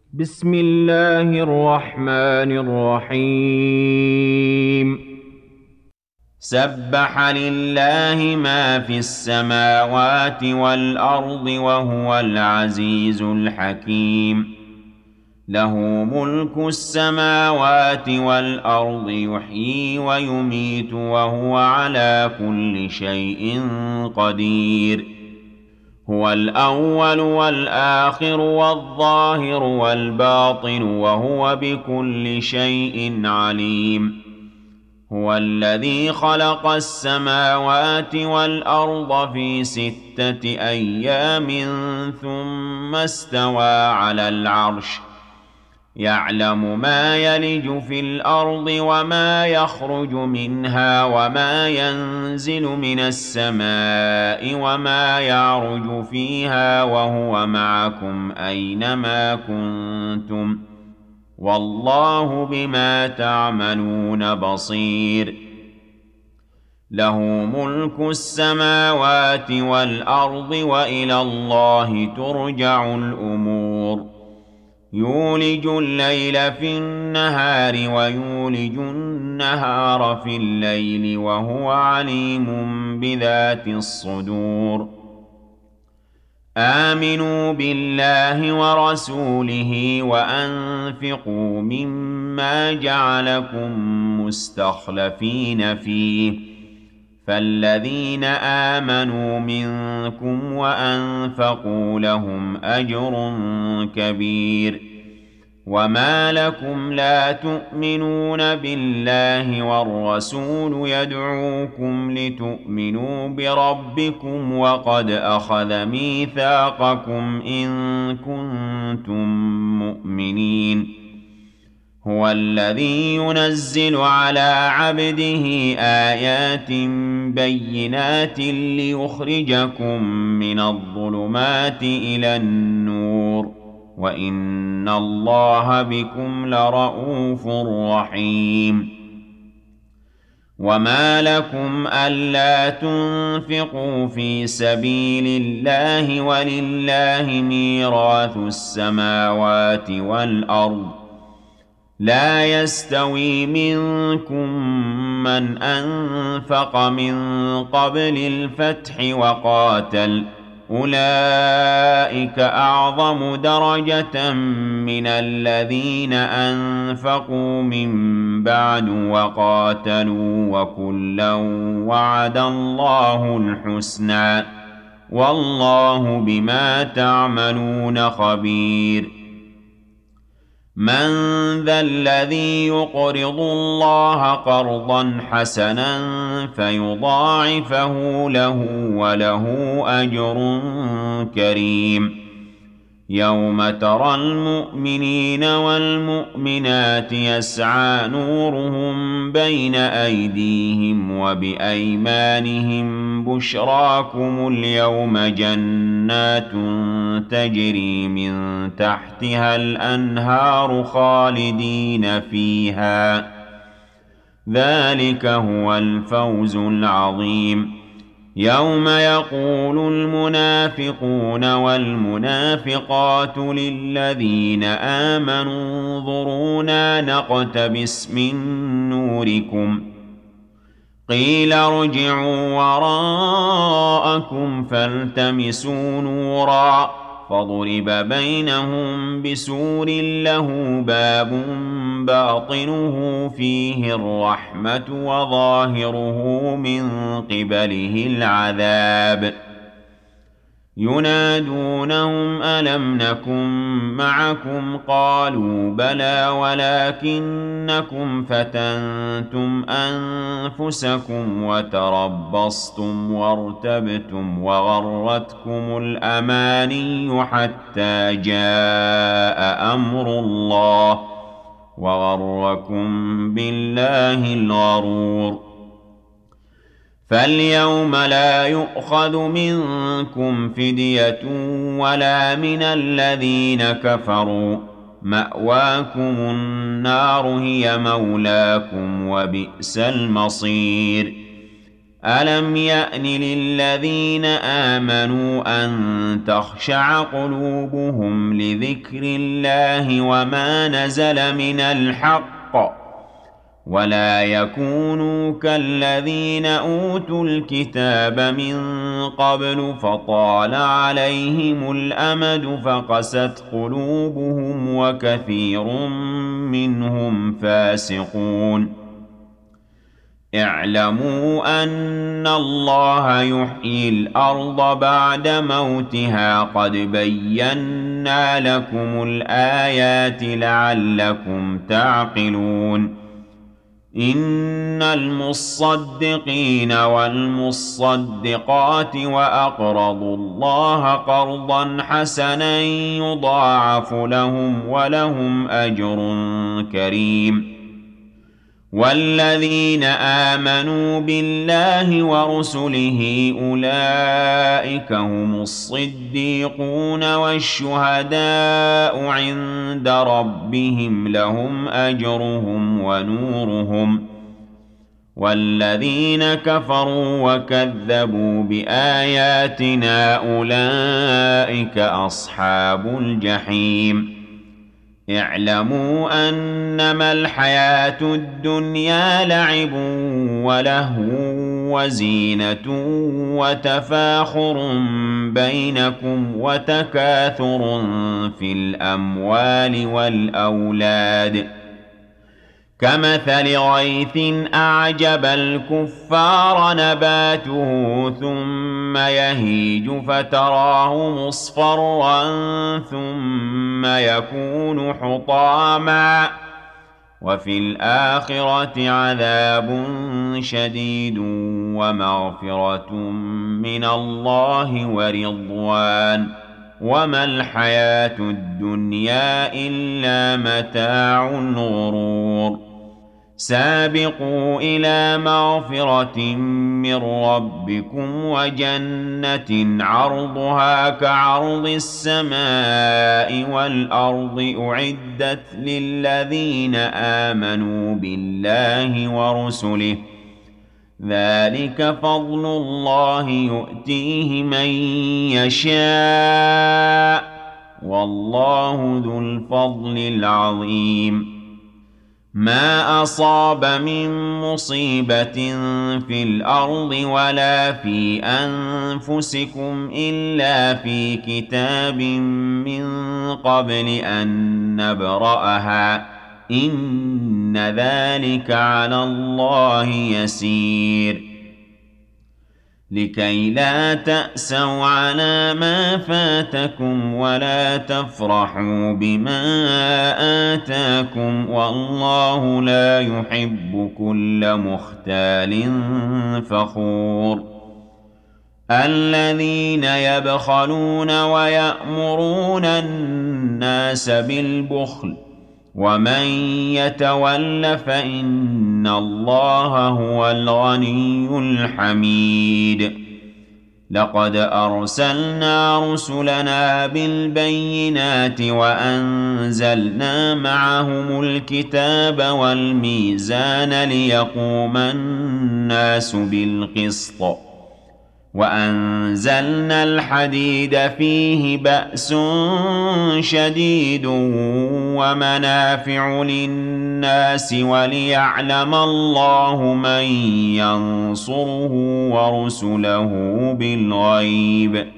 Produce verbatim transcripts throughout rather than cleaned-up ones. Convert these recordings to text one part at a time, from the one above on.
بسم الله الرحمن الرحيم سبح لله ما في السماوات والأرض وهو العزيز الحكيم له ملك السماوات والأرض يحيي ويميت وهو على كل شيء قدير هو الأول والآخر والظاهر والباطن وهو بكل شيء عليم هو الذي خلق السماوات والأرض في ستة أيام ثم استوى على العرش يعلم ما يلج في الأرض وما يخرج منها وما ينزل من السماء وما يعرج فيها وهو معكم أينما كنتم والله بما تعملون بصير له ملك السماوات والأرض وإلى الله ترجع الأمور يولج الليل في النهار ويولج النهار في الليل وهو عليم بذات الصدور آمنوا بالله ورسوله وأنفقوا مما جعلكم مستخلفين فيه فالذين آمنوا منكم وأنفقوا لهم أجر كبير وما لكم لا تؤمنون بالله والرسول يدعوكم لتؤمنوا بربكم وقد أخذ ميثاقكم إن كنتم مؤمنين هو الذي ينزل على عبده آيات بينات ليخرجكم من الظلمات إلى النور وإن الله بكم لرءوف رحيم وما لكم ألا تنفقوا في سبيل الله ولله ميراث السماوات والأرض لا يستوي منكم من أنفق من قبل الفتح وقاتل أولئك أعظم درجة من الذين أنفقوا من بعد وقاتلوا وكلا وعد الله الحسنى والله بما تعملون خبير من ذا الذي يقرض الله قرضا حسنا فيضاعفه له وله أجر كريم يوم ترى المؤمنين والمؤمنات يسعى نورهم بين أيديهم وبأيمانهم بشراكم اليوم جنات تجري من تحتها الأنهار خالدين فيها ذلك هو الفوز العظيم يوم يقول المنافقون والمنافقات للذين آمنوا انظرونا نقتبس من نوركم قيل ارجعوا وراءكم فالتمسوا نورا فضرب بينهم بسور له باب باطنه فيه الرحمة وظاهره من قبله العذاب ينادونهم ألم نكن معكم قالوا بلى ولكنكم فتنتم أنفسكم وتربصتم وارتبتم وغرتكم الأماني حتى جاء أمر الله وغركم بالله الغرور فاليوم لا يؤخذ منكم فدية ولا من الذين كفروا مأواكم النار هي مولاكم وبئس المصير أَلَمْ يَأْنِ لِلَّذِينَ آمَنُوا أَن تَخْشَعَ قُلُوبُهُمْ لِذِكْرِ اللَّهِ وَمَا نَزَلَ مِنَ الْحَقِّ وَلَا يَكُونُوا كَالَّذِينَ أُوتُوا الْكِتَابَ مِن قَبْلُ فَطَالَ عَلَيْهِمُ الْأَمَدُ فَقَسَتْ قُلُوبُهُمْ وَكَثِيرٌ مِّنْهُمْ فَاسِقُونَ اعْلَمُوا أَنَّ اللَّهَ يُحْيِي الْأَرْضَ بَعْدَ مَوْتِهَا قَدْ بَيَّنَّا لَكُمُ الْآيَاتِ لَعَلَّكُمْ تَعْقِلُونَ إِنَّ الْمُصَّدِّقِينَ وَالْمُصَّدِّقَاتِ وَأَقْرَضُوا اللَّهَ قَرْضًا حَسَنًا يُضَاعَفُ لَهُمْ وَلَهُمْ أَجْرٌ كَرِيمٌ وَالَّذِينَ آمَنُوا بِاللَّهِ وَرُسُلِهِ أُولَٰئِكَ هُمُ الصِّدِّيقُونَ وَالشُّهَدَاءُ عِندَ رَبِّهِمْ لَهُمْ أَجْرُهُمْ وَنُورُهُمْ وَالَّذِينَ كَفَرُوا وَكَذَّبُوا بِآيَاتِنَا أُولَٰئِكَ أَصْحَابُ الْجَحِيمِ اعْلَمُوا أَنَّمَا الْحَيَاةُ الدُّنْيَا لَعِبٌ وَلَهْوٌ وَزِينَةٌ وَتَفَاخُرٌ بَيْنَكُمْ وَتَكَاثُرٌ فِي الْأَمْوَالِ وَالْأَوْلَادِ كَمَثَلِ غَيْثٍ أَعْجَبَ الْكُفَّارَ نَبَاتُهُ ثُمَّ يَهِيجُ فَتَرَاهُ مُصْفَرًّا ثُمَّ يَكُونُ حُطَامًا وَفِي الْآخِرَةِ عَذَابٌ شَدِيدٌ وَمَغْفِرَةٌ مِّنَ اللَّهِ وَرِضْوَانٌ وَمَا الْحَيَاةُ الدُّنْيَا إِلَّا مَتَاعُ الْغُرُورِ سَابِقُوا إِلَىٰ مَغْفِرَةٍ مِّن رَّبِّكُمْ وَجَنَّةٍ عَرْضُهَا كَعَرْضِ السَّمَاءِ وَالْأَرْضِ أُعِدَّتْ لِلَّذِينَ آمَنُوا بِاللَّهِ وَرُسُلِهِ ۚ ذَٰلِكَ فَضْلُ اللَّهِ يُؤْتِيهِ مَن يَشَاءُ ۚ وَاللَّهُ ذُو الْفَضْلِ الْعَظِيمِ مَا أَصَابَ مِن مُّصِيبَةٍ فِي الْأَرْضِ وَلَا فِي أَنفُسِكُمْ إِلَّا فِي كِتَابٍ مِّن قَبْلِ أَن نَّبْرَأَهَا ۚ إِنَّ ذَٰلِكَ عَلَى اللَّهِ يَسِيرٌ لِكَيْ لَا تَأْسَوْا عَلَىٰ مَا فَاتَكُمْ وَلَا تَفْرَحُوا بِمَا آتَاكُمْ وَاللَّهُ لَا يُحِبُّ كُلَّ مُخْتَالٍ فَخُورٍ الَّذِينَ يَبْخَلُونَ وَيَأْمُرُونَ النَّاسَ بِالْبُخْلِ ۗ وَمَن يَتَوَلَّ فَإِنَّ اللَّهَ هُوَ الْغَنِيُّ الْحَمِيدُ لَقَدْ أَرْسَلْنَا رُسُلَنَا بِالْبَيِّنَاتِ وَأَنزَلْنَا مَعَهُمُ الْكِتَابَ وَالْمِيزَانَ لِيَقُومَ النَّاسُ بِالْقِسْطِ ۖ وَأَنزَلْنَا الْحَدِيدَ فِيهِ بَأْسٌ شَدِيدٌ وَمَنَافِعُ لِلنَّاسِ وَلِيَعْلَمَ اللَّهُ مَن يَنصُرُهُ وَرُسُلَهُ بِالْغَيْبِ ۚ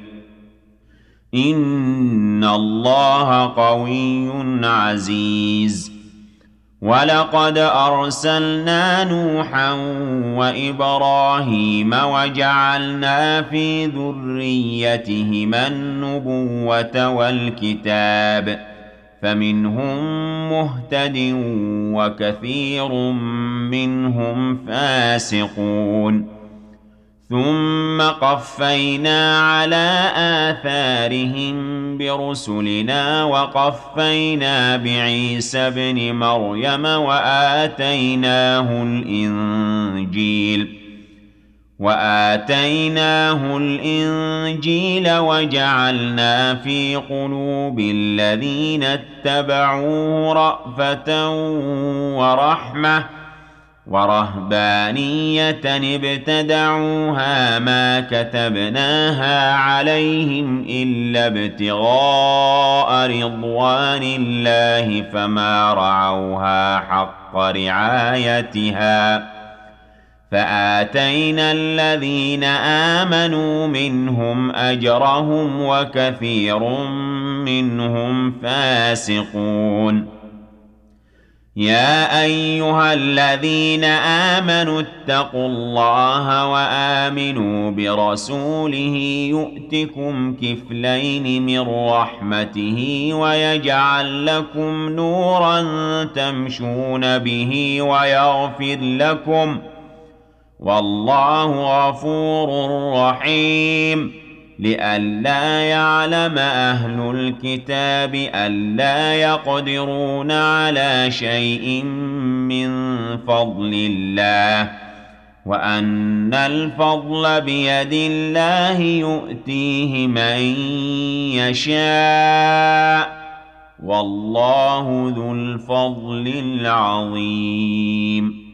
إِنَّ اللَّهَ قَوِيٌّ عَزِيزٌ وَلَقَدْ أَرْسَلْنَا نُوحًا وَإِبْرَاهِيمَ وَجَعَلْنَا فِي ذُرِّيَّتِهِمَا النُّبُوَّةَ وَالْكِتَابَ ۖ فَمِنْهُم مُّهْتَدٍ وَكَثِيرٌ مِّنْهُمْ فَاسِقُونَ ثُمَّ قَفَّيْنَا عَلَىٰ آثَارِهِم بِرُسُلِنَا وَقَفَّيْنَا بِعِيسَى ابْنِ مَرْيَمَ وَآتَيْنَاهُ الْإِنجِيلَ وَآتَيْنَاهُ الْإِنجِيلَ وَجَعَلْنَا فِي قُلُوبِ الَّذِينَ اتَّبَعُوهُ رَأْفَةً وَرَحْمَةً وَرَهْبَانِيَّةً ابْتَدَعُوهَا مَا كَتَبْنَاهَا عَلَيْهِمْ إِلَّا ابْتِغَاءَ رِضْوَانِ اللَّهِ فَمَا رَعَوْهَا حَقَّ رِعَايَتِهَا فَآتَيْنَا الَّذِينَ آمَنُوا مِنْهُمْ أَجْرَهُمْ وَكَثِيرٌ مِّنْهُمْ فَاسِقُونَ يَا أَيُّهَا الَّذِينَ آمَنُوا اتَّقُوا اللَّهَ وَآمِنُوا بِرَسُولِهِ يُؤْتِكُمْ كِفْلَيْنِ مِن رَّحْمَتِهِ وَيَجْعَل لَّكُمْ نُورًا تَمْشُونَ بِهِ وَيَغْفِرْ لَكُمْ ۗ وَاللَّهُ غَفُورٌ رَّحِيمٌ لِئَلَّا يَعْلَمَ أَهْلُ الْكِتَابِ أَلَّا يَقْدِرُونَ عَلَىٰ شَيْءٍ مِّن فَضْلِ اللَّهِ وَأَنَّ الْفَضْلَ بِيَدِ اللَّهِ يُؤْتِيهِ مَن يَشَاءُ ۗ وَاللَّهُ ذُو الْفَضْلِ الْعَظِيمِ